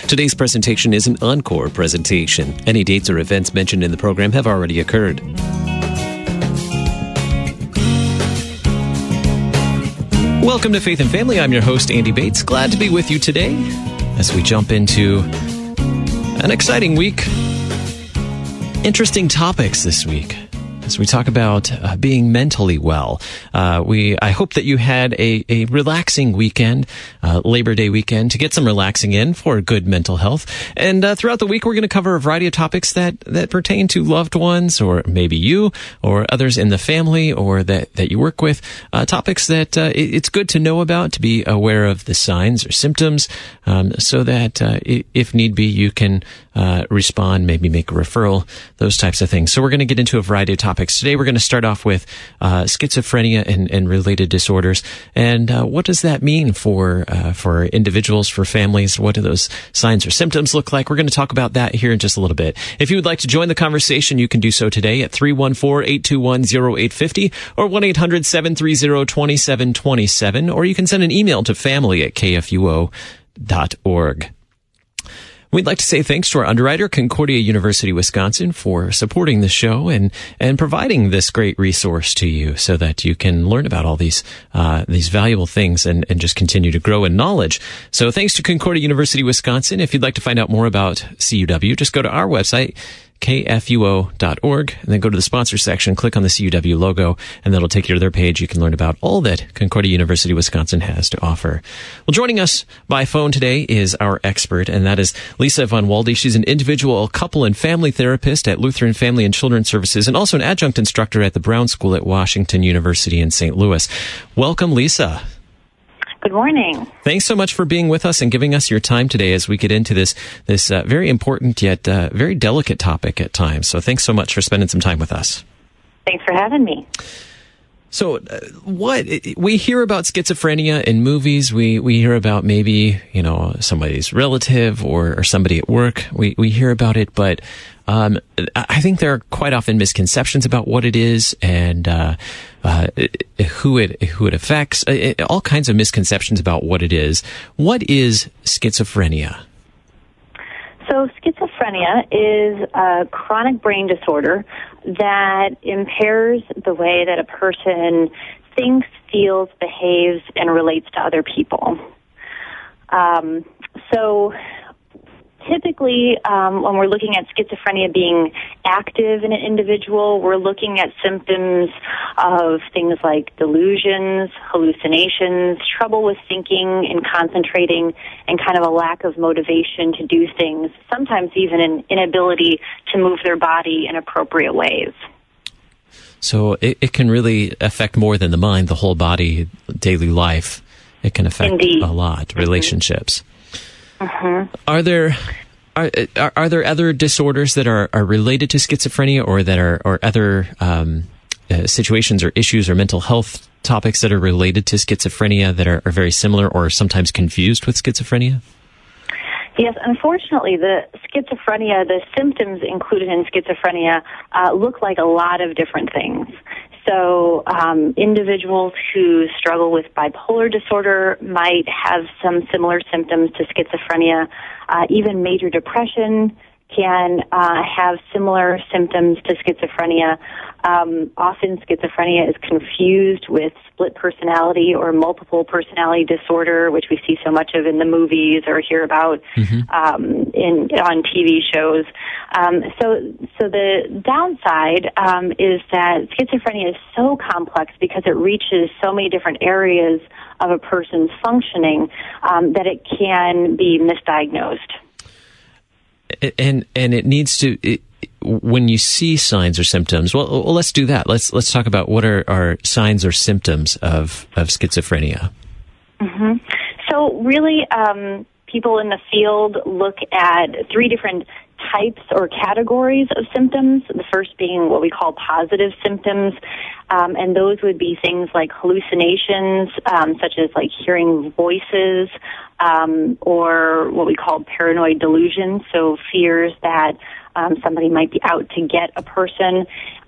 Today's presentation is an encore presentation. Any dates or events mentioned in the program have already occurred. Welcome to Faith and Family. I'm your host, Andy Bates. Glad to be with you today as we jump into an exciting week. Interesting topics this week as we talk about being mentally well. I hope that you had a relaxing weekend, Labor Day weekend, to get some relaxing in for good mental health. And throughout the week, we're going to cover a variety of topics that pertain to loved ones, or maybe you, or others in the family, or that you work with. Topics that it's good to know about, to be aware of the signs or symptoms, so that if need be, you can respond, maybe make a referral, those types of things. So we're going to get into a variety of topics. Today we're going to start off with schizophrenia and related disorders. And what does that mean for individuals, for families? What do those signs or symptoms look like? We're going to talk about that here in just a little bit. If you would like to join the conversation, you can do so today at 314-821-0850 or 1-800-730-2727, or you can send an email to family@kfuo.org. We'd like to say thanks to our underwriter, Concordia University, Wisconsin, for supporting the show and providing this great resource to you so that you can learn about all these valuable things and just continue to grow in knowledge. So thanks to Concordia University, Wisconsin. If you'd like to find out more about CUW, just go to our website, kfuo.org, and then go to the sponsor section, click on the CUW logo, and that'll take you to their page. You can learn about all that Concordia University, Wisconsin has to offer. Well, joining us by phone today is our expert, and that is Lisa Von Walde. She's an individual, couple, and family therapist at Lutheran Family and Children's Services, and also an adjunct instructor at the Brown School at Washington University in St. Louis. Welcome, Lisa. Good morning. Thanks so much for being with us and giving us your time today as we get into this very important yet very delicate topic at times. So thanks so much for spending some time with us. Thanks for having me. So what we hear about schizophrenia in movies, we hear about maybe, somebody's relative or somebody at work. We hear about it, but I think there are quite often misconceptions about what it is and who it affects. All kinds of misconceptions about what it is. What is schizophrenia? So schizophrenia is a chronic brain disorder that impairs the way that a person thinks, feels, behaves, and relates to other people. Typically, when we're looking at schizophrenia being active in an individual, we're looking at symptoms of things like delusions, hallucinations, trouble with thinking and concentrating, and kind of a lack of motivation to do things, sometimes even an inability to move their body in appropriate ways. So it can really affect more than the mind, the whole body, daily life. It can affect Indeed. A lot, relationships. Mm-hmm. Are there other disorders that are related to schizophrenia, or that are other situations or issues or mental health topics that are related to schizophrenia that are very similar or sometimes confused with schizophrenia? Yes, unfortunately, the symptoms included in schizophrenia look like a lot of different things. So individuals who struggle with bipolar disorder might have some similar symptoms to schizophrenia. Even major depression can have similar symptoms to schizophrenia. Often schizophrenia is confused with split personality or multiple personality disorder, which we see so much of in the movies or hear about on TV shows. So the downside is that schizophrenia is so complex because it reaches so many different areas of a person's functioning that it can be misdiagnosed. And it needs to, when you see signs or symptoms, well, let's do that. Let's talk about what are signs or symptoms of schizophrenia. Mm-hmm. So really, people in the field look at three different types or categories of symptoms. The first being what we call positive symptoms, and those would be things like hallucinations, such as like hearing voices, or what we call paranoid delusions, so fears that somebody might be out to get a person,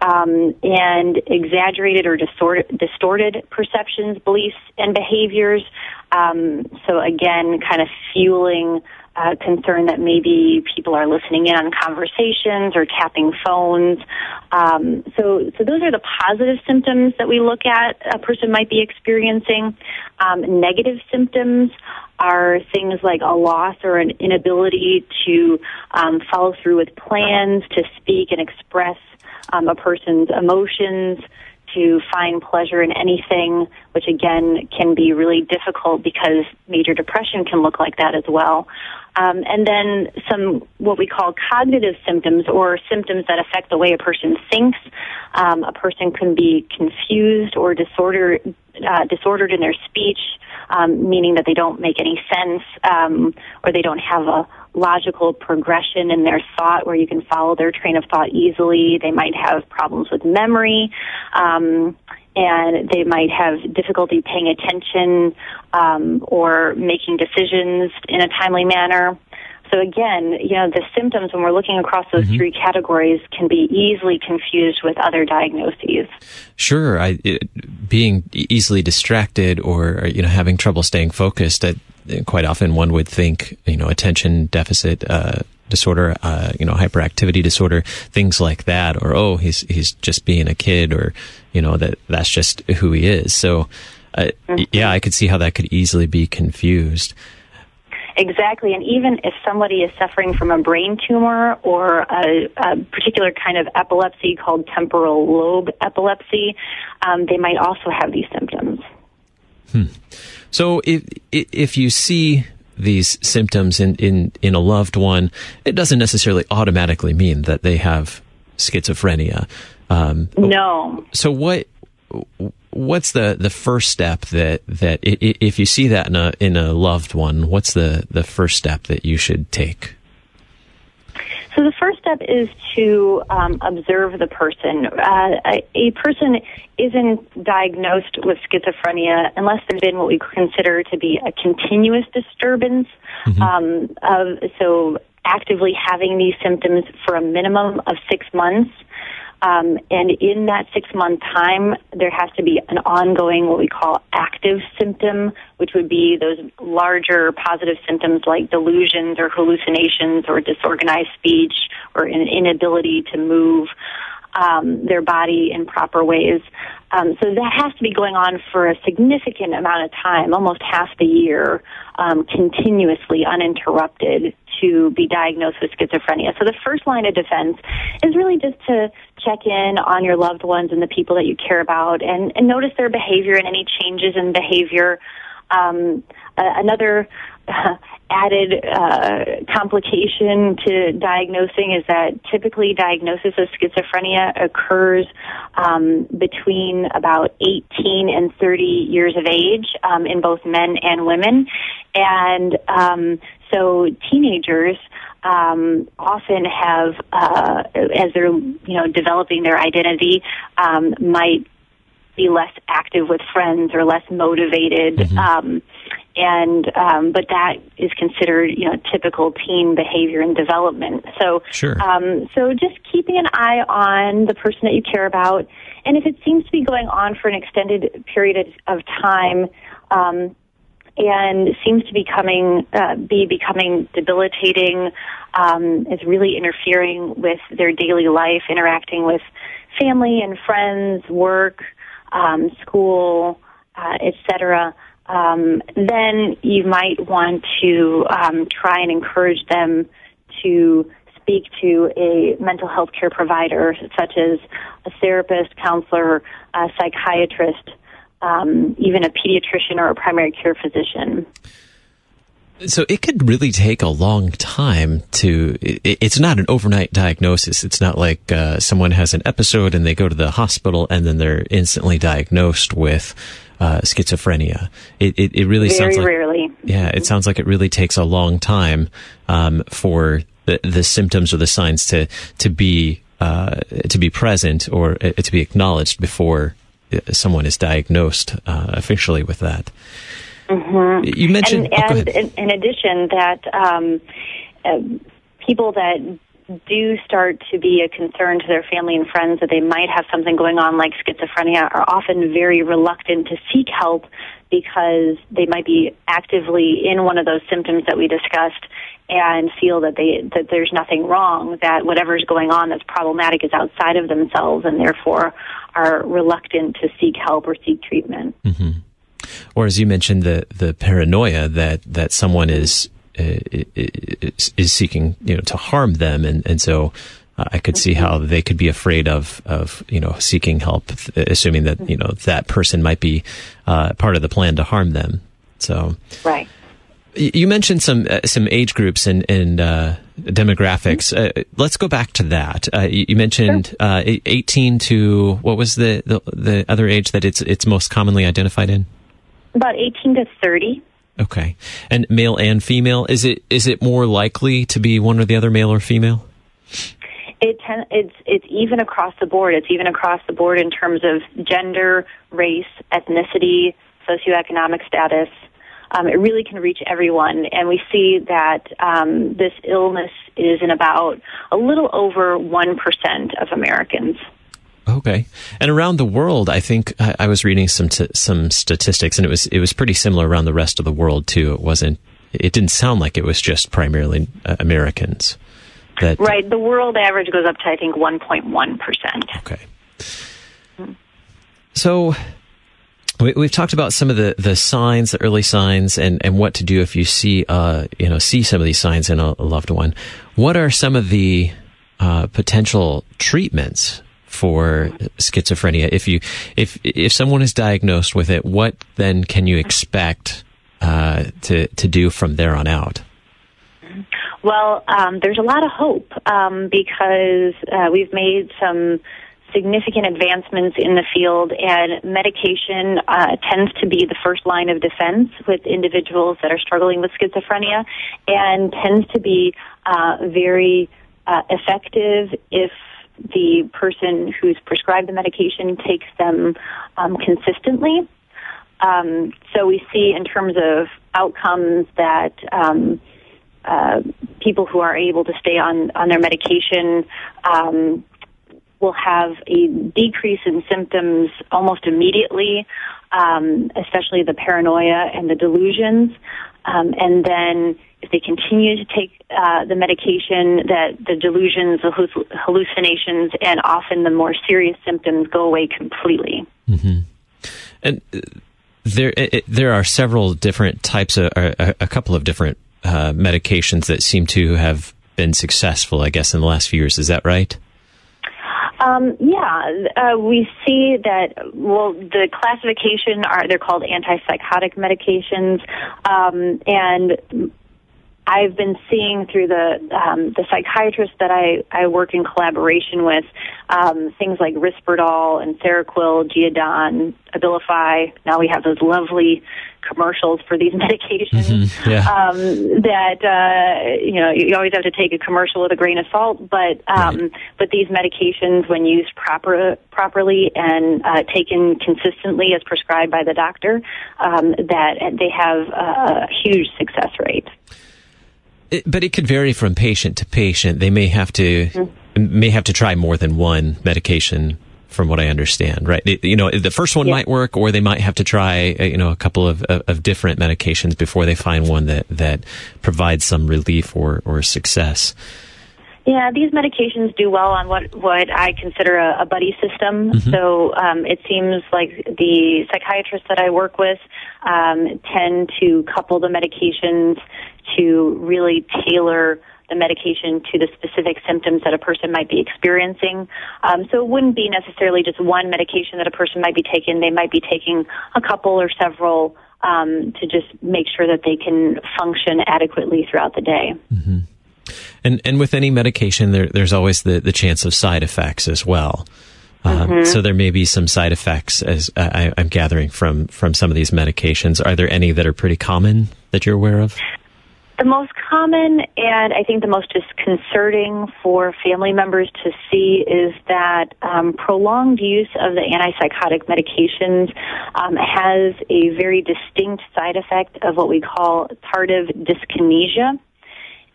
and exaggerated or distorted perceptions, beliefs, and behaviors. So again, kind of fueling concern that maybe people are listening in on conversations or tapping phones. So those are the positive symptoms that we look at a person might be experiencing. Negative symptoms are things like a loss or an inability to follow through with plans, to speak and express a person's emotions, to find pleasure in anything, which again can be really difficult because major depression can look like that as well. And then some what we call cognitive symptoms, or symptoms that affect the way a person thinks. A person can be confused or disordered in their speech, meaning that they don't make any sense, or they don't have a logical progression in their thought where you can follow their train of thought easily. They might have problems with memory, and they might have difficulty paying attention or making decisions in a timely manner. So again, the symptoms, when we're looking across those three categories, can be easily confused with other diagnoses. Sure. Being easily distracted or, having trouble staying focused, quite often one would think, attention deficit disorder, hyperactivity disorder, things like that, or, he's just being a kid, or, that's just who he is. So, I could see how that could easily be confused. Exactly, and even if somebody is suffering from a brain tumor or a particular kind of epilepsy called temporal lobe epilepsy, they might also have these symptoms. So if you see these symptoms in a loved one, it doesn't necessarily automatically mean that they have schizophrenia. No. So what's the first step that if you see that in a loved one, what's the first step that you should take? So the first step is to observe the person. A person isn't diagnosed with schizophrenia unless there's been what we consider to be a continuous disturbance. So actively having these symptoms for a minimum of 6 months. And in that 6-month time, there has to be an ongoing, what we call active symptom, which would be those larger positive symptoms like delusions or hallucinations or disorganized speech or an inability to move their body in proper ways. So that has to be going on for a significant amount of time, almost half the year, continuously uninterrupted, to be diagnosed with schizophrenia. So the first line of defense is really just to check in on your loved ones and the people that you care about and notice their behavior and any changes in behavior. Another added complication to diagnosing is that typically diagnosis of schizophrenia occurs between about 18 and 30 years of age in both men and women. And so teenagers often have, as they're developing their identity, might be less active with friends or less motivated. But that is considered, typical teen behavior and development. So, sure. So just keeping an eye on the person that you care about, and if it seems to be going on for an extended period of time, and seems to be becoming debilitating, is really interfering with their daily life, interacting with family and friends, work, school, etc. Then you might want to try and encourage them to speak to a mental health care provider, such as a therapist, counselor, a psychiatrist, even a pediatrician or a primary care physician. So it could really take a long time it's not an overnight diagnosis. It's not like someone has an episode and they go to the hospital and then they're instantly diagnosed with schizophrenia. It really sounds like... Very rarely. Yeah, it sounds like it really takes a long time for the symptoms or the signs to be present or to be acknowledged before someone is diagnosed officially with that. You mentioned... And in addition, that people that do start to be a concern to their family and friends that they might have something going on like schizophrenia are often very reluctant to seek help because they might be actively in one of those symptoms that we discussed and feel that there's nothing wrong, that whatever's going on that's problematic is outside of themselves, and therefore are reluctant to seek help or seek treatment. Mm-hmm. Or as you mentioned, the paranoia that someone is seeking, to harm them, and so I could see how they could be afraid of seeking help, assuming that that person might be part of the plan to harm them. So right. You mentioned some age groups and demographics. Let's go back to that. You mentioned 18 to what was the other age that it's most commonly identified in? About 18 to 30. Okay. And male and female, is it more likely to be one or the other, male or female? It's even across the board. It's even across the board in terms of gender, race, ethnicity, socioeconomic status. It really can reach everyone, and we see that this illness is in about a little over 1% of Americans. Okay. And around the world, I think I was reading some statistics, and it was pretty similar around the rest of the world too. It didn't sound like it was just primarily Americans. Right. The world average goes up to, I think, 1.1%. Okay. So we've talked about some of the signs, the early signs, and what to do if you see some of these signs in a loved one. What are some of the potential treatments for schizophrenia? If someone is diagnosed with it, what then can you expect to do from there on out? Well, there's a lot of hope because we've made some significant advancements in the field, and medication tends to be the first line of defense with individuals that are struggling with schizophrenia, and tends to be very effective if the person who's prescribed the medication takes them consistently. So we see in terms of outcomes that people who are able to stay on their medication will have a decrease in symptoms almost immediately, especially the paranoia and the delusions. And then if they continue to take the medication, that the delusions, the hallucinations, and often the more serious symptoms go away completely. Mm-hmm. And there are several different types of, a couple of different medications that seem to have been successful, I guess, in the last few years. Is that right? We see that, the classification they're called antipsychotic medications, and I've been seeing through the psychiatrists that I work in collaboration with, things like Risperdal and Seroquel, Geodon, Abilify. Now we have those lovely commercials for these medications. Mm-hmm. Yeah. You always have to take a commercial with a grain of salt, but these medications, when used properly and taken consistently as prescribed by the doctor, that they have a huge success rate. But it could vary from patient to patient. They may have to try more than one medication, from what I understand, right? The first one might work, or they might have to try a couple of different medications before they find one that provides some relief or success. Yeah, these medications do well on what I consider a buddy system. Mm-hmm. So it seems like the psychiatrists that I work with tend to couple the medications to really tailor the medication to the specific symptoms that a person might be experiencing. So it wouldn't be necessarily just one medication that a person might be taking. They might be taking a couple or several to just make sure that they can function adequately throughout the day. Mm-hmm. And with any medication, there's always the chance of side effects as well. So there may be some side effects, as I'm gathering from some of these medications. Are there any that are pretty common that you're aware of? The most common, and I think the most disconcerting for family members to see, is that prolonged use of the antipsychotic medications has a very distinct side effect of what we call tardive dyskinesia.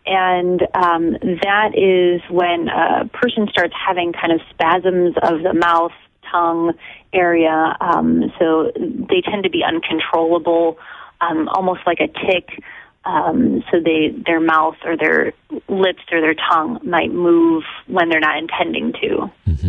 And that is when a person starts having kind of spasms of the mouth, tongue area. So they tend to be uncontrollable, almost like a tic. So their mouth or their lips or their tongue might move when they're not intending to. Mm-hmm.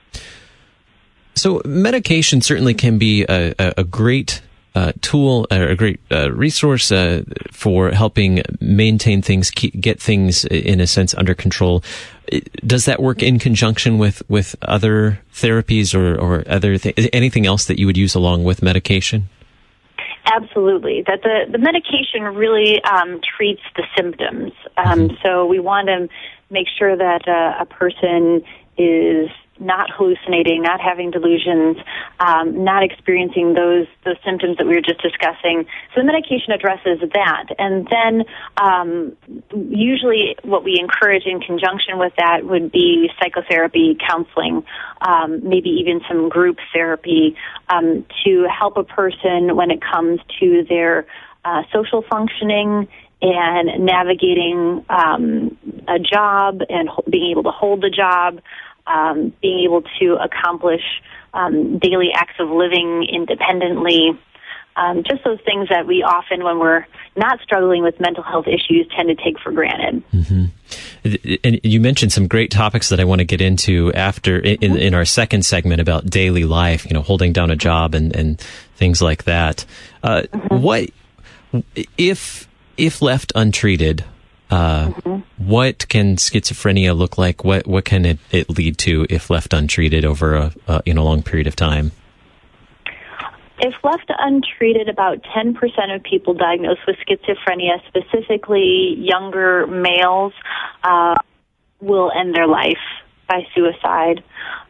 So medication certainly can be a great tool, a great resource for helping maintain things, get things in a sense under control. Does that work in conjunction with other therapies or other anything else that you would use along with medication? Absolutely. That the medication really treats the symptoms. So we want to make sure that a person is not hallucinating, not having delusions, not experiencing those symptoms that we were just discussing. So the medication addresses that. And then usually what we encourage in conjunction with that would be psychotherapy, counseling, maybe even some group therapy to help a person when it comes to their social functioning and navigating a job and being able to hold the job, being able to accomplish daily acts of living independently, just those things that we often, when we're not struggling with mental health issues, tend to take for granted. Mm-hmm. And you mentioned some great topics that I want to get into after in our second segment about daily life, holding down a job and things like that. What if left untreated? What can schizophrenia look like? What can it lead to if left untreated over a long period of time? If left untreated, about 10% of people diagnosed with schizophrenia, specifically younger males, will end their life by suicide.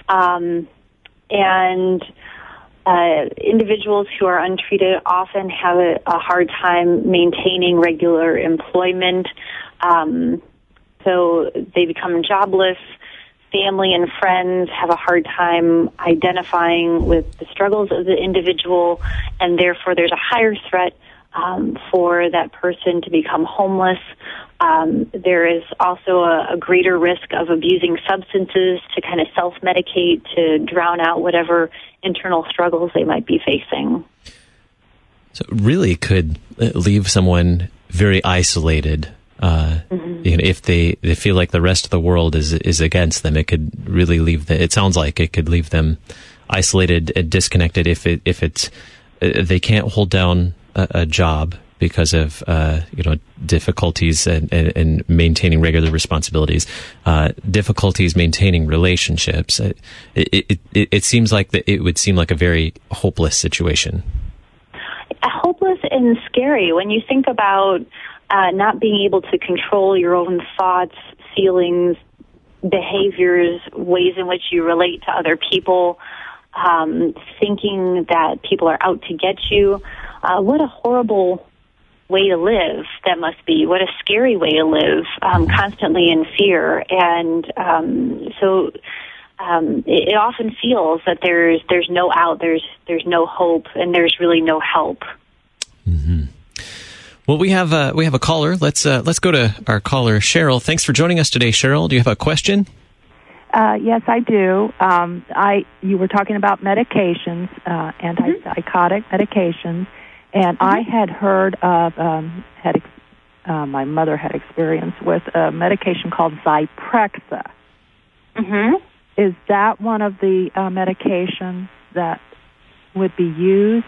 And individuals who are untreated often have a hard time maintaining regular employment. So they become jobless. Family and friends have a hard time identifying with the struggles of the individual, and therefore there's a higher threat for that person to become homeless. There is also a greater risk of abusing substances to kind of self-medicate to drown out whatever internal struggles they might be facing. So it really could leave someone very isolated. If they feel like the rest of the world is against them, it could really leave it sounds like it could leave them isolated and disconnected if they can't hold down a job because of difficulties and maintaining regular responsibilities, difficulties maintaining relationships. It seems like it would seem like a very hopeless situation. Hopeless and scary when you think about not being able to control your own thoughts, feelings, behaviors, ways in which you relate to other people, thinking that people are out to get you. What a horrible way to live that must be. What a scary way to live, constantly in fear. And so it often feels that there's no out, there's no hope, and there's really no help. Mm-hmm. Well, we have a caller. Let's go to our caller, Cheryl. Thanks for joining us today, Cheryl. Do you have a question? Yes, I do. You were talking about medications, antipsychotic medications, and I had heard of my mother had experience with a medication called Zyprexa. Mm-hmm. Is that one of the medications that would be used?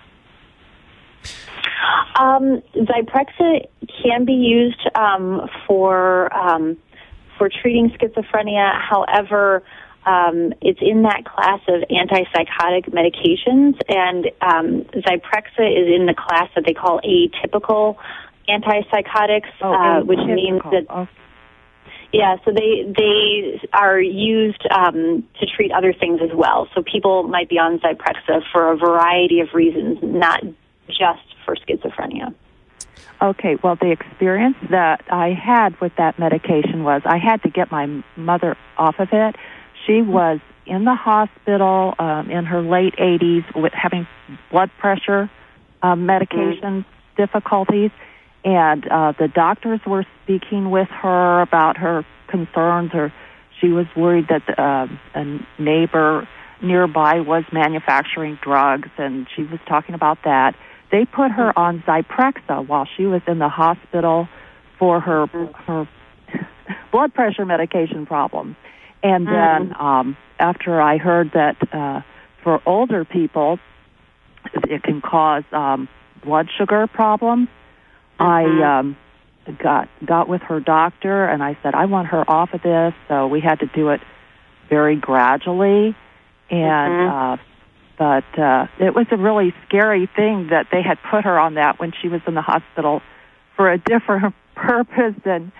Zyprexa can be used for treating schizophrenia. However, it's in that class of antipsychotic medications, and Zyprexa is in the class that they call atypical antipsychotics, which means that so they are used to treat other things as well. So people might be on Zyprexa for a variety of reasons, not just for schizophrenia. Okay, well, the experience that I had with that medication was I had to get my mother off of it. She was in the hospital in her late 80s with having blood pressure medication difficulties, And the doctors were speaking with her about her concerns, or she was worried that a neighbor nearby was manufacturing drugs, and she was talking about that. They put her on Zyprexa while she was in the hospital for her blood pressure medication problems. And then after I heard that for older people it can cause blood sugar problems, I got with her doctor, and I said, I want her off of this. So we had to do it very gradually. And but it was a really scary thing that they had put her on that when she was in the hospital for a different purpose. And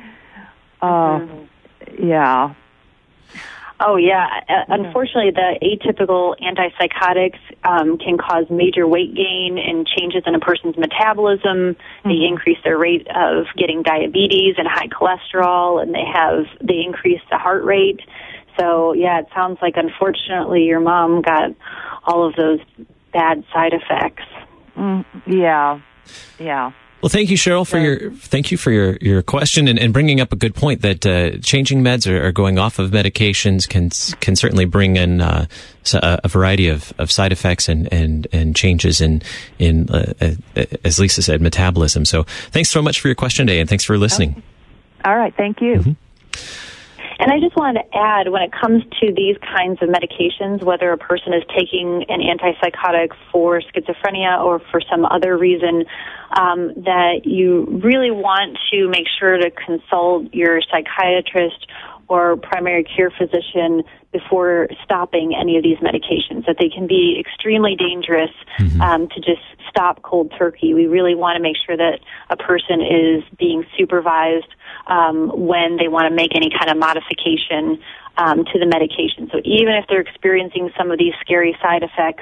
yeah. Oh, yeah. Unfortunately, the atypical antipsychotics can cause major weight gain and changes in a person's metabolism. They increase their rate of getting diabetes and high cholesterol, and they increase the heart rate. So, yeah, it sounds like, unfortunately, your mom got all of those bad side effects. Yeah. Well, thank you, Cheryl, for your question and bringing up a good point that changing meds or going off of medications can certainly bring in a variety of side effects and changes in as Lisa said, metabolism. So thanks so much for your question today, and thanks for listening. Okay. All right, thank you. Mm-hmm. And I just wanted to add, when it comes to these kinds of medications, whether a person is taking an antipsychotic for schizophrenia or for some other reason, that you really want to make sure to consult your psychiatrist or primary care physician before stopping any of these medications, that they can be extremely dangerous to just stop cold turkey. We really want to make sure that a person is being supervised when they want to make any kind of modification to the medication. So even if they're experiencing some of these scary side effects,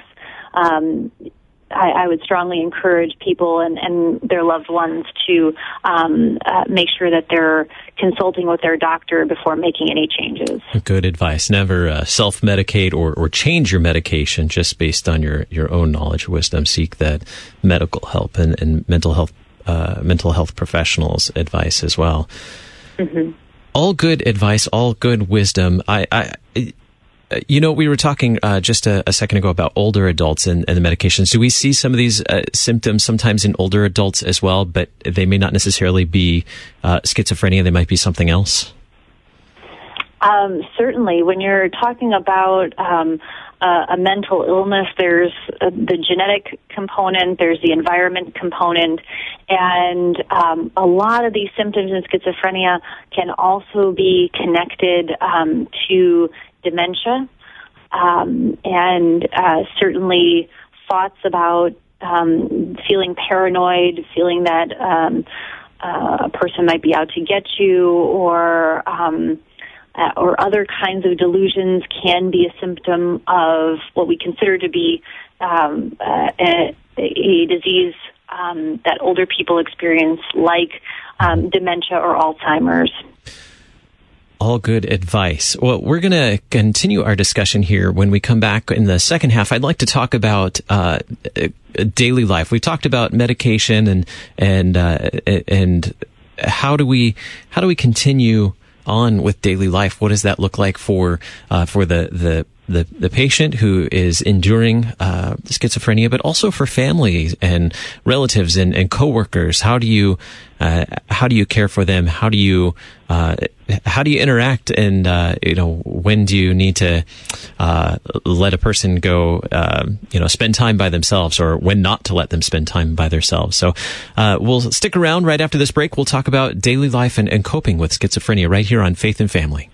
I would strongly encourage people and their loved ones to make sure that they're consulting with their doctor before making any changes. Good advice. Never self-medicate or change your medication just based on your own knowledge or wisdom. Seek that medical help and mental health professionals' advice as well. Mm-hmm. All good advice, all good wisdom. We were talking just a second ago about older adults and the medications. Do we see some of these symptoms sometimes in older adults as well, but they may not necessarily be schizophrenia? They might be something else? Certainly. When you're talking about a mental illness, there's the genetic component, there's the environment component, and a lot of these symptoms in schizophrenia can also be connected to dementia, and certainly thoughts about feeling paranoid, feeling that a person might be out to get you, or other kinds of delusions can be a symptom of what we consider to be a disease that older people experience, like dementia or Alzheimer's. All good advice. Well, we're going to continue our discussion here when we come back in the second half. I'd like to talk about daily life. We've talked about medication and how do we continue on with daily life. What does that look like for the patient who is enduring schizophrenia, but also for family and relatives and coworkers? How do you care for them? How do you interact? And when do you need to let a person go? Spend time by themselves, or when not to let them spend time by themselves. So we'll stick around right after this break. We'll talk about daily life and coping with schizophrenia right here on Faith and Family.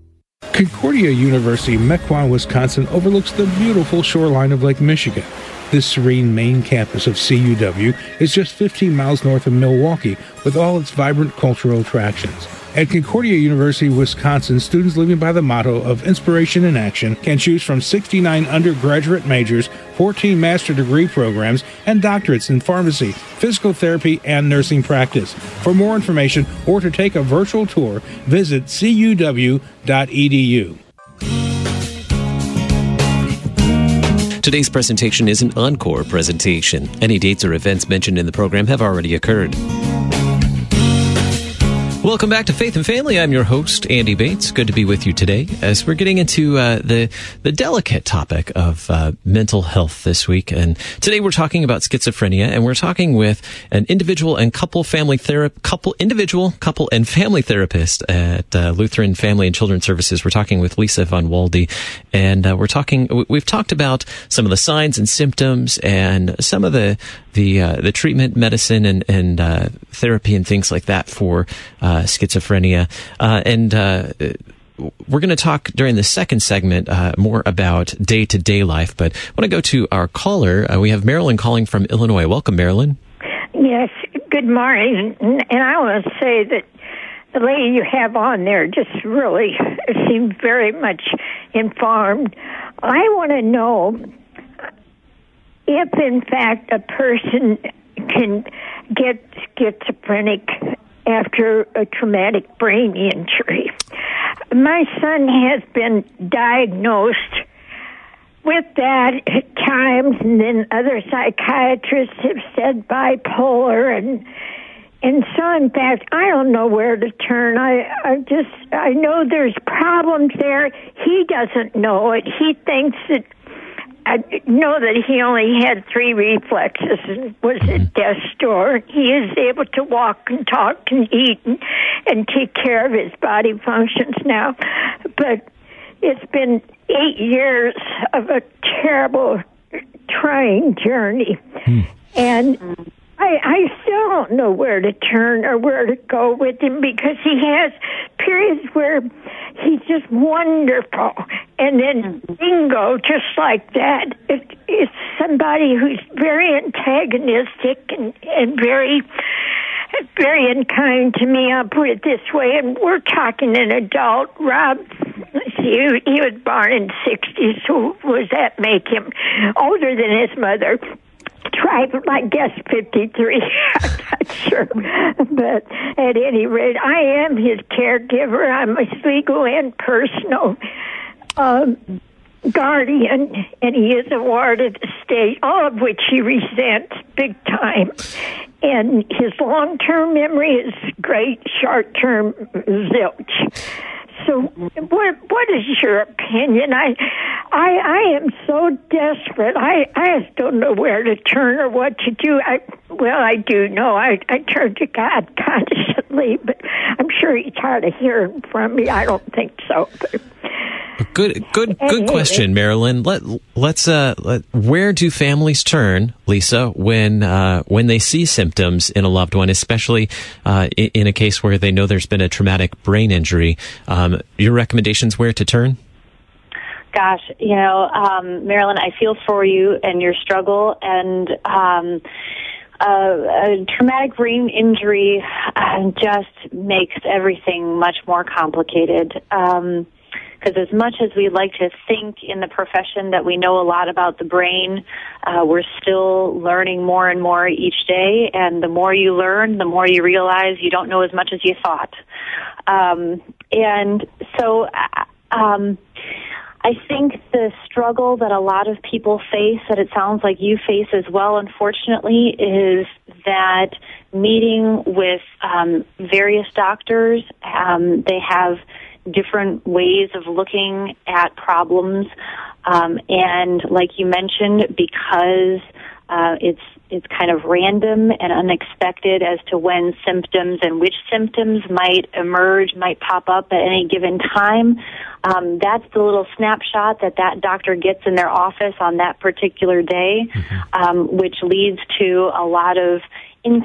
Concordia University, Mequon, Wisconsin overlooks the beautiful shoreline of Lake Michigan. This serene main campus of CUW is just 15 miles north of Milwaukee, with all its vibrant cultural attractions. At Concordia University, Wisconsin, students living by the motto of inspiration in action can choose from 69 undergraduate majors, 14 master degree programs, and doctorates in pharmacy, physical therapy, and nursing practice. For more information or to take a virtual tour, visit cuw.edu. Today's presentation is an encore presentation. Any dates or events mentioned in the program have already occurred. Welcome back to Faith and Family. I'm your host, Andy Bates. Good to be with you today as we're getting into the delicate topic of mental health this week. And today we're talking about schizophrenia, and we're talking with an individual and couple and family therapist at Lutheran Family and Children's Services. We're talking with Lisa Von Walde, and we've talked about some of the signs and symptoms and some of the treatment, medicine, and therapy and things like that for schizophrenia. We're going to talk during the second segment more about day-to-day life, but I want to go to our caller. We have Marilyn calling from Illinois. Welcome, Marilyn. Yes, good morning. And I want to say that the lady you have on there just really seemed very much informed. I want to know if, in fact, a person can get schizophrenic after a traumatic brain injury. My son has been diagnosed with that at times, and then other psychiatrists have said bipolar, and so, in fact, I don't know where to turn. I know there's problems there. He doesn't know it. He thinks that I know that he only had 3 reflexes and was at death's door. He is able to walk and talk and eat and take care of his body functions now. But it's been 8 years of a terrible, trying journey. And I still don't know where to turn or where to go with him, because he has periods where he's just wonderful, and then bingo, just like that. It's somebody who's very antagonistic and very, very unkind to me. I'll put it this way, and we're talking an adult. Rob, he was born in the 60s, so does that make him older than his mother? I guess 53. I'm not sure. But at any rate, I am his caregiver. I'm his legal and personal guardian, and he is a ward of the state, all of which he resents big time. And his long-term memory is great, short-term zilch. So what is your opinion? I am so desperate. I just don't know where to turn or what to do. I do know. I turn to God constantly, but I'm sure he's tired of hearing from me. I don't think so. Good question, Marilyn. Let's where do families turn, Lisa, when they see symptoms in a loved one, especially in a case where they know there's been a traumatic brain injury? Your recommendations where to turn? Gosh, Marilyn, I feel for you and your struggle, and a traumatic brain injury just makes everything much more complicated. Because as much as we like to think in the profession that we know a lot about the brain, we're still learning more and more each day. And the more you learn, the more you realize you don't know as much as you thought. And so I think the struggle that a lot of people face, that it sounds like you face as well, unfortunately, is that meeting with various doctors, they have different ways of looking at problems, and like you mentioned, because it's kind of random and unexpected as to when symptoms and which symptoms might pop up at any given time. That's the little snapshot that doctor gets in their office on that particular day, which leads to a lot of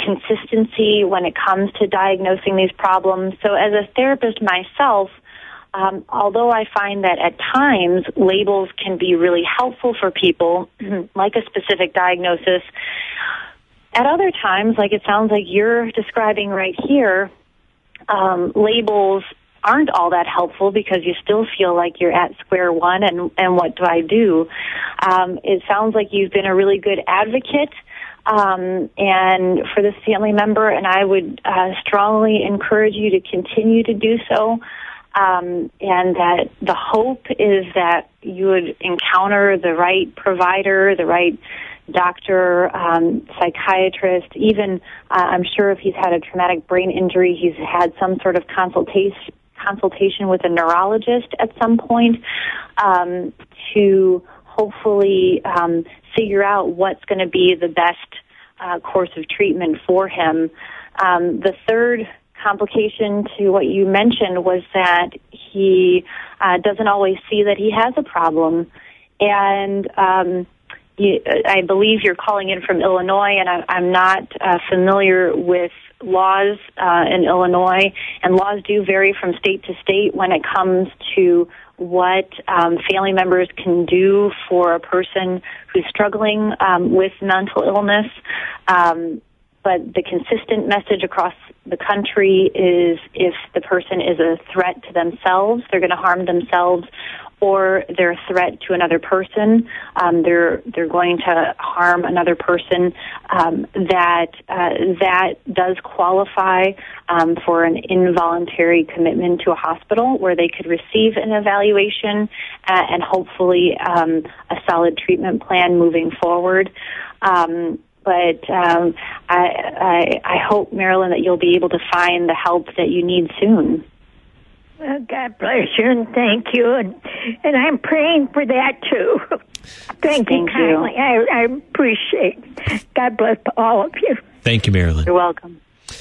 inconsistency when it comes to diagnosing these problems. So as a therapist myself, although I find that at times labels can be really helpful for people, like a specific diagnosis, at other times, like it sounds like you're describing right here, labels aren't all that helpful because you still feel like you're at square one and what do I do? It sounds like you've been a really good advocate and for this family member, and I would strongly encourage you to continue to do so. And that the hope is that you would encounter the right provider, the right doctor, psychiatrist, even I'm sure if he's had a traumatic brain injury, he's had some sort of consultation with a neurologist at some point to hopefully figure out what's going to be the best course of treatment for him. The third complication to what you mentioned was that he doesn't always see that he has a problem. And I believe you're calling in from Illinois, and I'm not familiar with laws in Illinois, and laws do vary from state to state when it comes to what family members can do for a person who's struggling with mental illness. But the consistent message across the country is if the person is a threat to themselves, they're going to harm themselves, or they're a threat to another person, they're going to harm another person, that does qualify for an involuntary commitment to a hospital where they could receive an evaluation and hopefully a solid treatment plan moving forward. But I hope, Marilyn, that you'll be able to find the help that you need soon. Well, God bless you and thank you. And I'm praying for that, too. Thank you kindly. I appreciate it. God bless all of you. Thank you, Marilyn. You're welcome.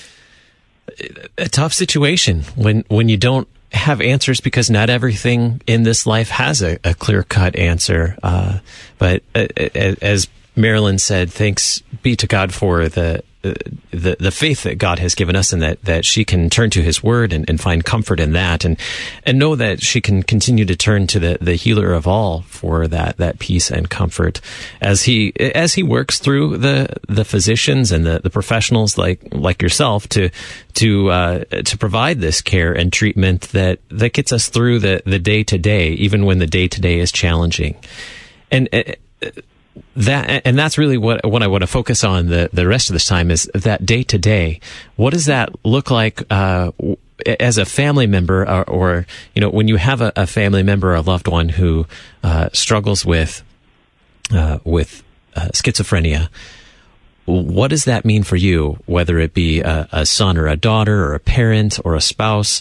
A tough situation when you don't have answers because not everything in this life has a clear-cut answer. But as Marilyn said, thanks be to God for the faith that God has given us, and that she can turn to His Word and find comfort in that, and know that she can continue to turn to the healer of all for that peace and comfort as he works through the physicians and the professionals like yourself to provide this care and treatment that gets us through the day to day, even when the day to day is challenging. And that's really what I want to focus on the rest of this time is that day to day. What does that look like as a family member, or when you have a family member or a loved one who struggles with schizophrenia? What does that mean for you? Whether it be a son or a daughter or a parent or a spouse,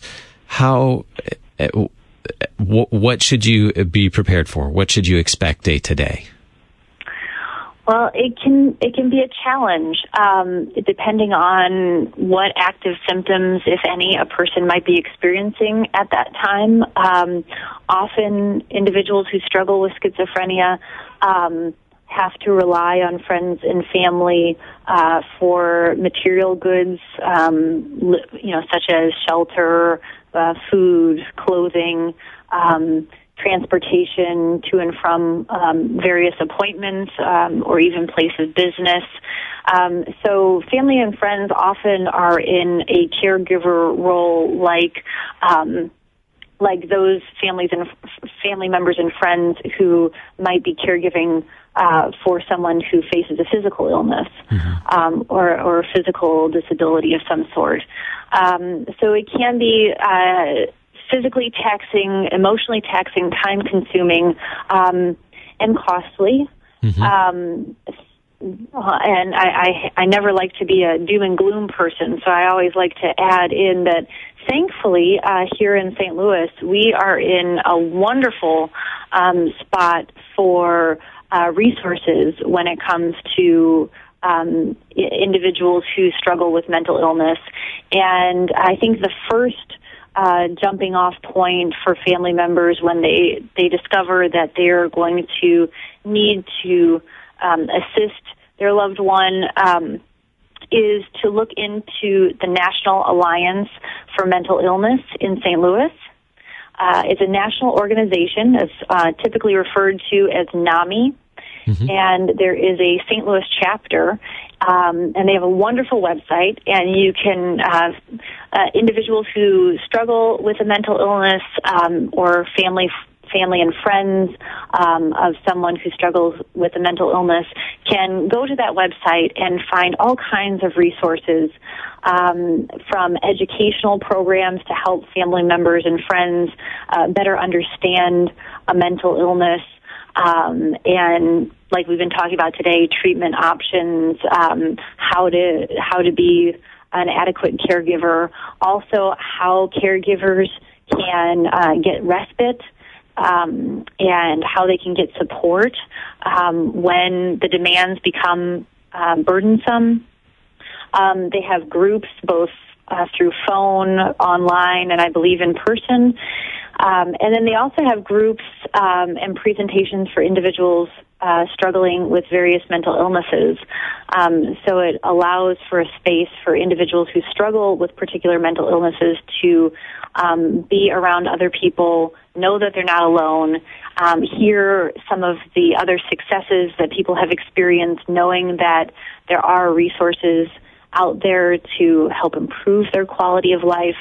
what should you be prepared for? What should you expect day to day? Well, it can be a challenge, depending on what active symptoms, if any, a person might be experiencing at that time. Often individuals who struggle with schizophrenia have to rely on friends and family for material goods, such as shelter, food, clothing, transportation to and from various appointments or even place of business. So family and friends often are in a caregiver role like those family members and friends who might be caregiving for someone who faces a physical illness or a physical disability of some sort. So it can be physically taxing, emotionally taxing, time-consuming, and costly. And I never like to be a doom and gloom person, so I always like to add in that thankfully here in St. Louis, we are in a wonderful spot for resources when it comes to individuals who struggle with mental illness. And I think the first jumping off point for family members when they discover that they're going to need to assist their loved one is to look into the National Alliance for Mental Illness in St. Louis. It's a national organization. It's typically referred to as NAMI. Mm-hmm. And there is a St. Louis chapter, and they have a wonderful website, and you can individuals who struggle with a mental illness or family and friends of someone who struggles with a mental illness can go to that website and find all kinds of resources from educational programs to help family members and friends better understand a mental illness. And like we've been talking about today, treatment options, how to be an adequate caregiver, also how caregivers can get respite, and how they can get support when the demands become burdensome. They have groups both through phone, online, and I believe in person. And then they also have groups and presentations for individuals struggling with various mental illnesses. So it allows for a space for individuals who struggle with particular mental illnesses to be around other people, know that they're not alone, hear some of the other successes that people have experienced, knowing that there are resources out there to help improve their quality of life.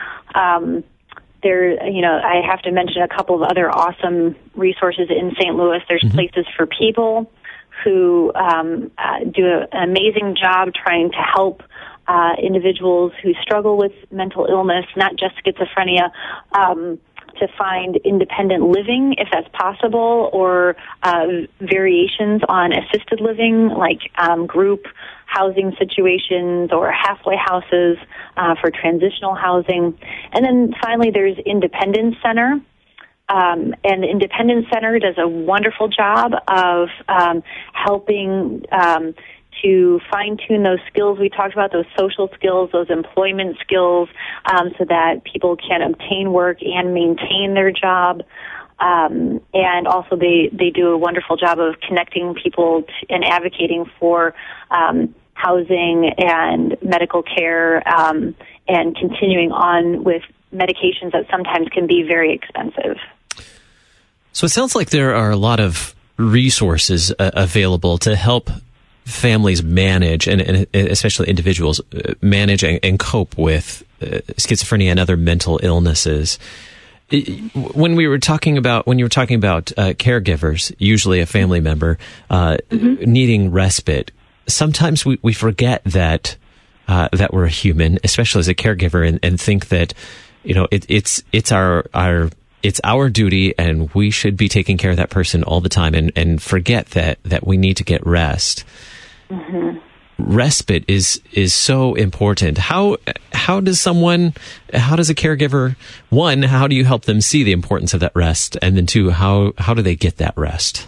I have to mention a couple of other awesome resources in St. Louis. There's mm-hmm. Places for People who do an amazing job trying to help individuals who struggle with mental illness, not just schizophrenia, to find independent living, if that's possible, or variations on assisted living, like group housing situations or halfway houses for transitional housing. And then finally, there's Independence Center. And the Independence Center does a wonderful job of helping to fine-tune those skills we talked about, those social skills, those employment skills, so that people can obtain work and maintain their job. And also they do a wonderful job of connecting people and advocating for housing and medical care, and continuing on with medications that sometimes can be very expensive. So it sounds like there are a lot of resources available to help families manage, and especially individuals manage and cope with schizophrenia and other mental illnesses. When you were talking about caregivers, usually a family member mm-hmm. needing respite, sometimes we forget that we're a human, especially as a caregiver, and think that it's our duty, and we should be taking care of that person all the time, and forget that we need to get rest. Mm-hmm. Respite is so important. How does a caregiver, one, how do you help them see the importance of that rest, and then two, how do they get that rest?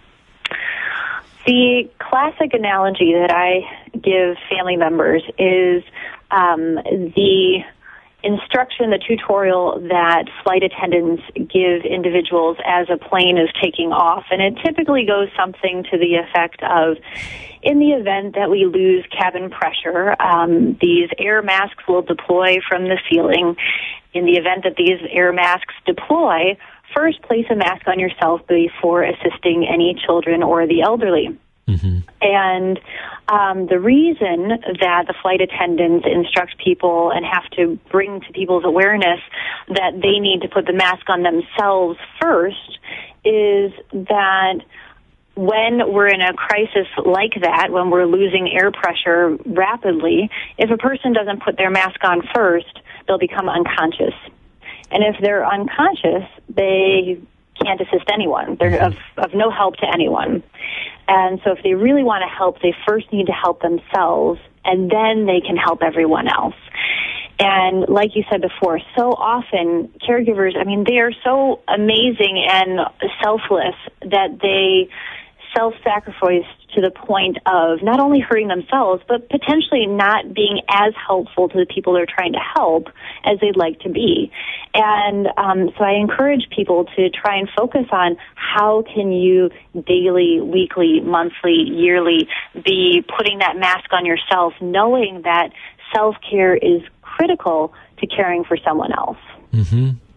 The classic analogy that I give family members is the instruction, the tutorial that flight attendants give individuals as a plane is taking off. And it typically goes something to the effect of, in the event that we lose cabin pressure, these air masks will deploy from the ceiling. In the event that these air masks deploy, first place a mask on yourself before assisting any children or the elderly. Mm-hmm. And the reason that the flight attendants instruct people and have to bring to people's awareness that they need to put the mask on themselves first is that when we're in a crisis like that, when we're losing air pressure rapidly, if a person doesn't put their mask on first, they'll become unconscious. And if they're unconscious, they can't assist anyone. They're of no help to anyone. And so if they really want to help, they first need to help themselves, and then they can help everyone else. And like you said before, so often caregivers, they are so amazing and selfless that they self-sacrifice to the point of not only hurting themselves, but potentially not being as helpful to the people they're trying to help as they'd like to be. And so I encourage people to try and focus on how can you daily, weekly, monthly, yearly be putting that mask on yourself, knowing that self-care is critical to caring for someone else. Mm-hmm.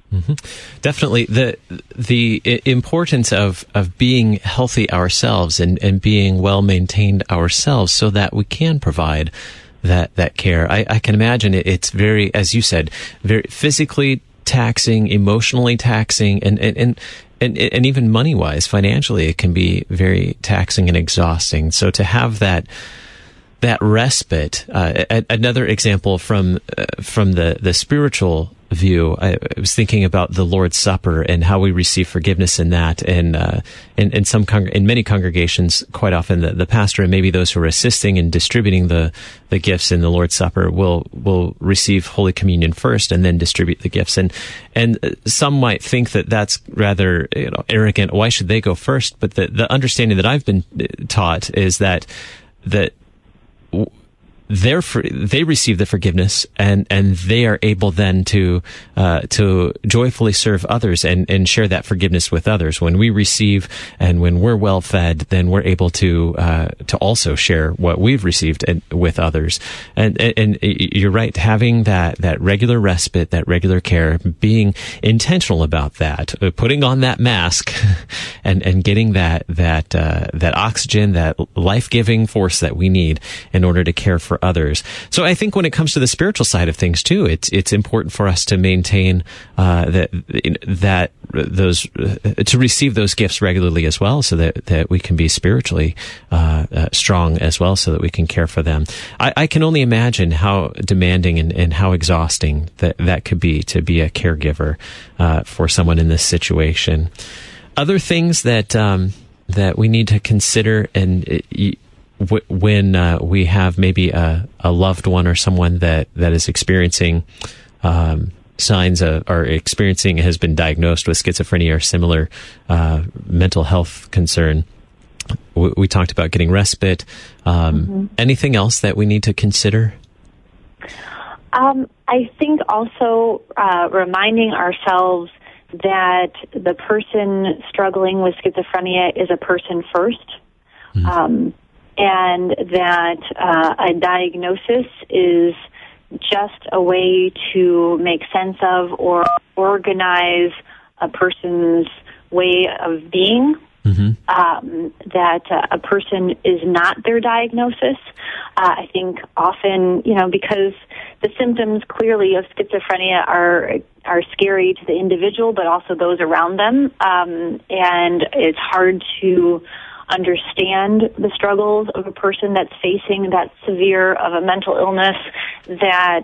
Mm-hmm. Definitely, the importance of being healthy ourselves and being well maintained ourselves, so that we can provide that care. I can imagine it's very, as you said, very physically taxing, emotionally taxing, and even money wise, financially, it can be very taxing and exhausting. So to have that respite, another example from the spiritual view, I was thinking about the Lord's Supper and how we receive forgiveness in that. And in many congregations, quite often the pastor and maybe those who are assisting and distributing the gifts in the Lord's Supper will receive Holy Communion first and then distribute the gifts. And some might think that that's rather arrogant. Why should they go first? But the understanding that I've been taught is that they receive the forgiveness and they are able then to joyfully serve others and share that forgiveness with others. When we receive and when we're well fed, then we're able to also share what we've received with others. And you're right, having that regular respite, that regular care, being intentional about that, putting on that mask and getting that oxygen, that life-giving force that we need in order to care for others. So I think when it comes to the spiritual side of things too, it's important for us to maintain to receive those gifts regularly as well, so that we can be spiritually strong as well, so that we can care for them. I can only imagine how demanding and how exhausting that could be to be a caregiver for someone in this situation. Other things that we need to consider, and when we have maybe a loved one or someone that is experiencing signs or has been diagnosed with schizophrenia or similar mental health concern. We talked about getting respite. Anything else that we need to consider? I think also reminding ourselves that the person struggling with schizophrenia is a person first. And that a diagnosis is just a way to make sense of or organize a person's way of being. That a person is not their diagnosis. I think often, because the symptoms clearly of schizophrenia are scary to the individual, but also those around them, and it's hard to understand the struggles of a person that's facing that severe of a mental illness, that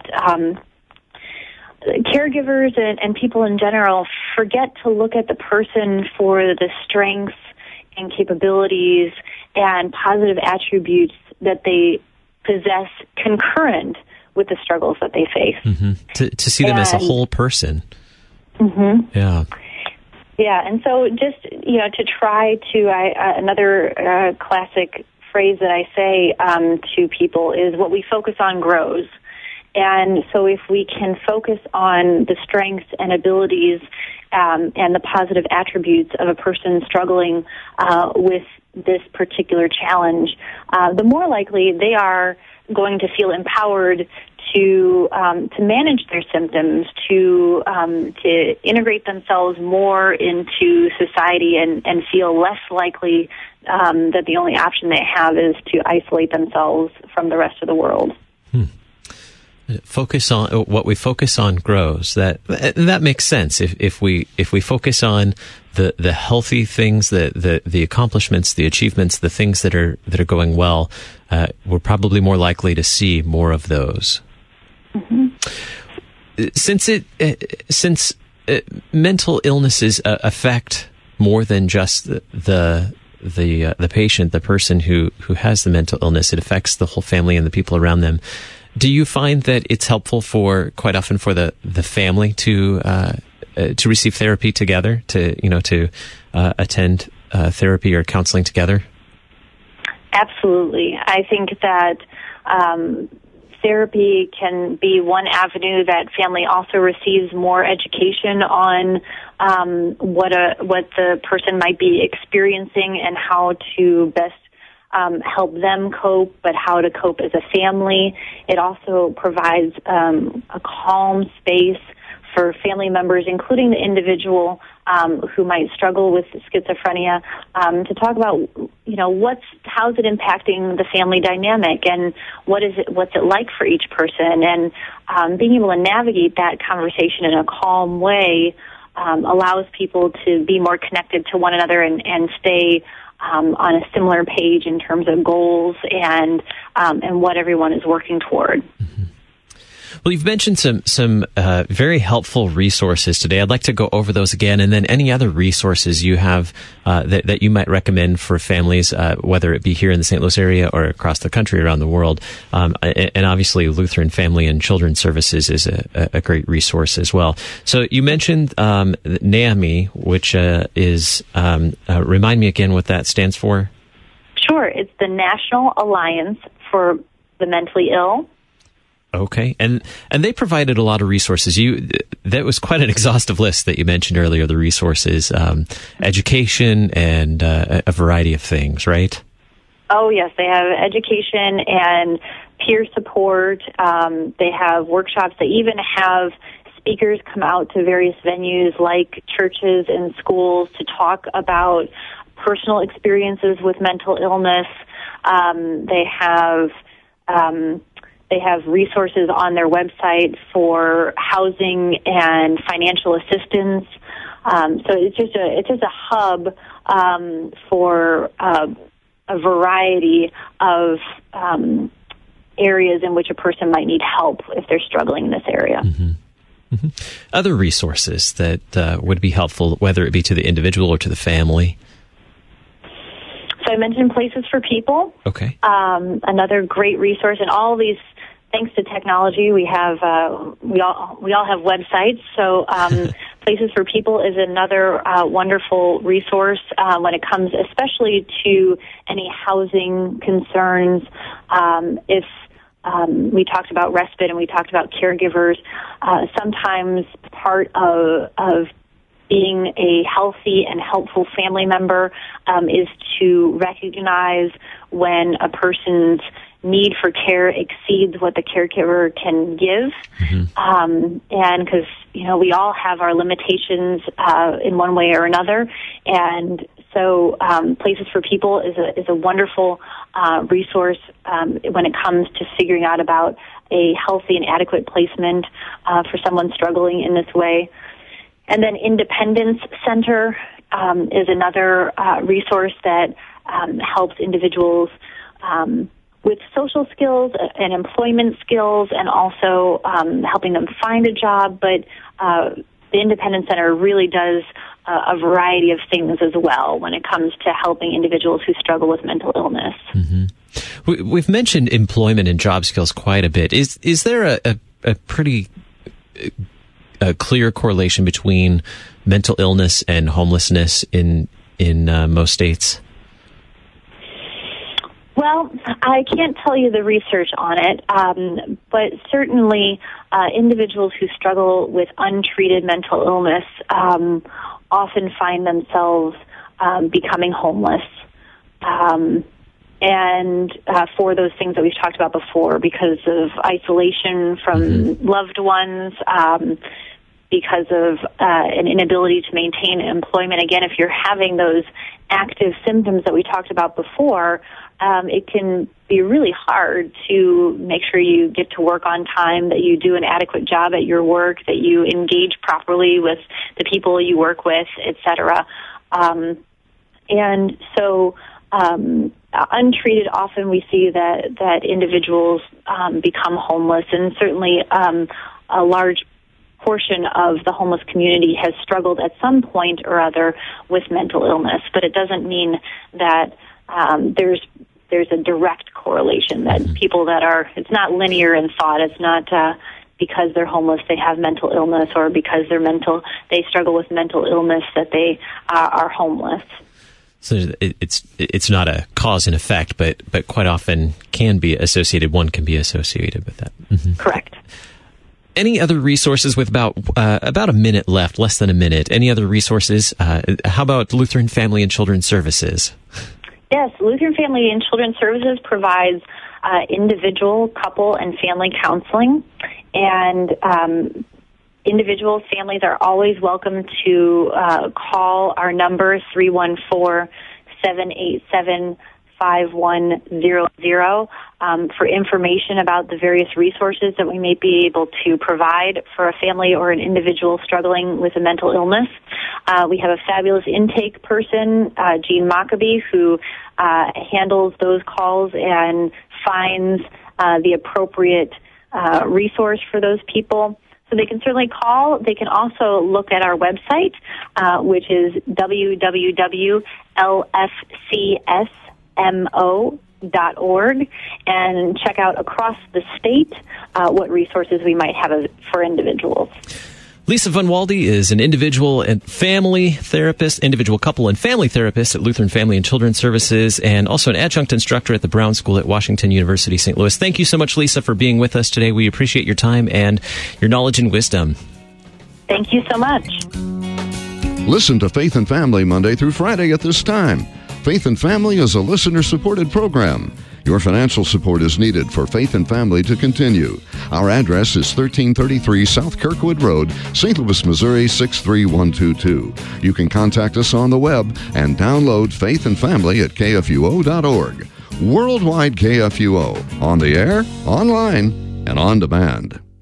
caregivers and people in general forget to look at the person for the strengths and capabilities and positive attributes that they possess concurrent with the struggles that they face. To see them as a whole person. Yeah, and so just, to try to, another classic phrase that I say to people is, what we focus on grows. And so if we can focus on the strengths and abilities and the positive attributes of a person struggling with this particular challenge, the more likely they are going to feel empowered to manage their symptoms, to integrate themselves more into society, and feel less likely that the only option they have is to isolate themselves from the rest of the world. Focus on what we focus on grows. That makes sense. If we focus on the healthy things, the accomplishments, the achievements, the things that are going well, we're probably more likely to see more of those. Since mental illnesses affect more than just the patient, the person who has the mental illness, it affects the whole family and the people around them. Do you find that it's helpful quite often for the family to receive therapy together, to attend therapy or counseling together? Absolutely. I think that therapy can be one avenue that family also receives more education on what the person might be experiencing and how to best help them cope, but how to cope as a family. It also provides a calm space for family members, including the individual who might struggle with schizophrenia, to talk about, how's it impacting the family dynamic, and what's it like for each person, and being able to navigate that conversation in a calm way allows people to be more connected to one another and stay on a similar page in terms of goals and what everyone is working toward. Mm-hmm. Well, you've mentioned some very helpful resources today. I'd like to go over those again, and then any other resources you have that you might recommend for families, whether it be here in the St. Louis area or across the country, around the world. And obviously, Lutheran Family and Children's Services is a great resource as well. So you mentioned NAMI, which is remind me again what that stands for. Sure, it's the National Alliance for the Mentally Ill. Okay, and they provided a lot of resources. That was quite an exhaustive list that you mentioned earlier. The resources, education, and a variety of things, right? Oh yes, they have education and peer support. They have workshops. They even have speakers come out to various venues like churches and schools to talk about personal experiences with mental illness. They have resources on their website for housing and financial assistance. So it's just a hub for a variety of areas in which a person might need help if they're struggling in this area. Mm-hmm. Mm-hmm. Other resources that would be helpful, whether it be to the individual or to the family. So I mentioned Places for People. Okay. Another great resource, and all these, thanks to technology, we have we all have websites. So Places for People is another wonderful resource when it comes, especially to any housing concerns. If we talked about respite and we talked about caregivers, sometimes part of being a healthy and helpful family member is to recognize when a person's need for care exceeds what the caregiver can give. Mm-hmm. And because, we all have our limitations in one way or another. And so Places for People is a wonderful resource when it comes to figuring out about a healthy and adequate placement for someone struggling in this way. And then Independence Center is another resource that helps individuals with social skills and employment skills, and also helping them find a job. But the Independence Center really does a variety of things as well when it comes to helping individuals who struggle with mental illness. Mm-hmm. We've mentioned employment and job skills quite a bit. Is there a pretty a clear correlation between mental illness and homelessness in most states? Well, I can't tell you the research on it, but certainly individuals who struggle with untreated mental illness often find themselves becoming homeless. And for those things that we've talked about before, because of isolation from loved ones, because of an inability to maintain employment. Again, if you're having those active symptoms that we talked about before, it can be really hard to make sure you get to work on time, that you do an adequate job at your work, that you engage properly with the people you work with, etc. And so untreated, often we see that individuals become homeless, and certainly a large portion of the homeless community has struggled at some point or other with mental illness, but it doesn't mean that there's a direct correlation that people that are, it's not linear in thought. It's not because they're homeless they have mental illness, or because they struggle with mental illness that they are homeless. So it's not a cause and effect, but quite often can be associated. One can be associated with that. Mm-hmm. Correct. Any other resources with about a minute left, less than a minute? Any other resources? How about Lutheran Family and Children's Services? Yes, Lutheran Family and Children's Services provides individual, couple, and family counseling. And individuals, families are always welcome to call our number, 314-787-5100, for information about the various resources that we may be able to provide for a family or an individual struggling with a mental illness. We have a fabulous intake person, Jean Maccabee, who handles those calls and finds the appropriate resource for those people. So they can certainly call. They can also look at our website, which is www.lfcsmo.org, and check out across the state what resources we might have for individuals. Lisa Van Walde is an individual and family therapist, individual couple and family therapist at Lutheran Family and Children's Services, and also an adjunct instructor at the Brown School at Washington University, St. Louis. Thank you so much, Lisa, for being with us today. We appreciate your time and your knowledge and wisdom. Thank you so much. Listen to Faith and Family Monday through Friday at this time. Faith and Family is a listener-supported program. Your financial support is needed for Faith and Family to continue. Our address is 1333 South Kirkwood Road, St. Louis, Missouri 63122. You can contact us on the web and download Faith and Family at kfuo.org. Worldwide KFUO, on the air, online, and on demand.